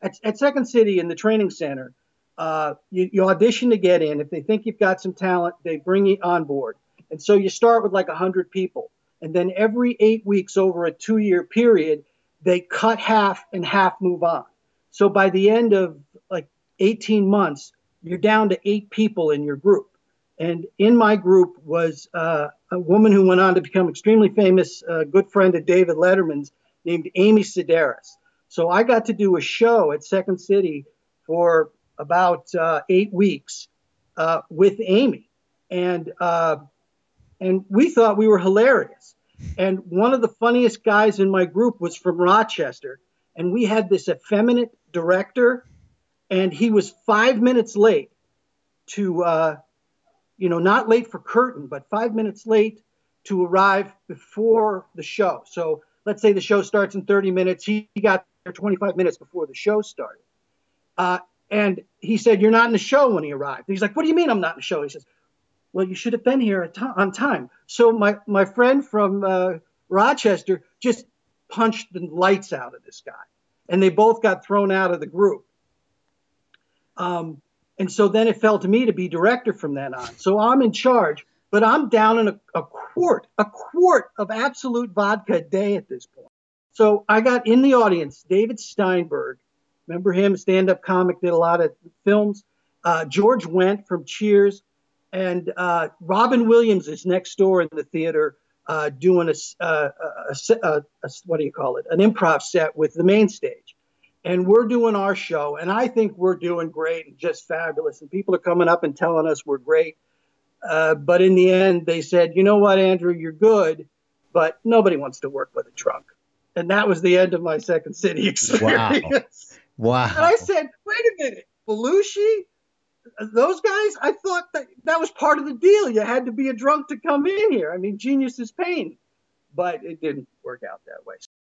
at Second City in the training center, you audition to get in. If they think you've got some talent, they bring you on board. And so you start with like 100 people. And then every 8 weeks over a 2-year period, they cut half and half move on. So by the end of like 18 months, you're down to 8 people in your group. And in my group was a woman who went on to become extremely famous, a good friend of David Letterman's, named Amy Sedaris. So I got to do a show at Second City for about 8 weeks with Amy. And we thought we were hilarious. And one of the funniest guys in my group was from Rochester. And we had this effeminate director, and he was 5 minutes late to, not late for curtain, but 5 minutes late to arrive before the show. So let's say the show starts in 30 minutes. He got there 25 minutes before the show started. And he said, "You're not in the show," when he arrived. And he's like, "What do you mean I'm not in the show?" He says, "Well, you should have been here on time." So my friend from Rochester just punched the lights out of this guy. And they both got thrown out of the group. And so then it fell to me to be director from then on. So I'm in charge, but I'm down in a quart of Absolut vodka a day at this point. So I got in the audience, David Steinberg. Remember him, stand-up comic, did a lot of films. George Wendt from Cheers. And Robin Williams is next door in the theater doing what do you call it? An improv set with the main stage. And we're doing our show, and I think we're doing great and just fabulous. And people are coming up and telling us we're great. But in the end, they said, "You know what, Andrew, you're good, but nobody wants to work with a drunk." And that was the end of my Second City experience. Wow. And I said, "Wait a minute, Belushi, those guys, I thought that was part of the deal. You had to be a drunk to come in here. I mean, genius is pain." But it didn't work out that way.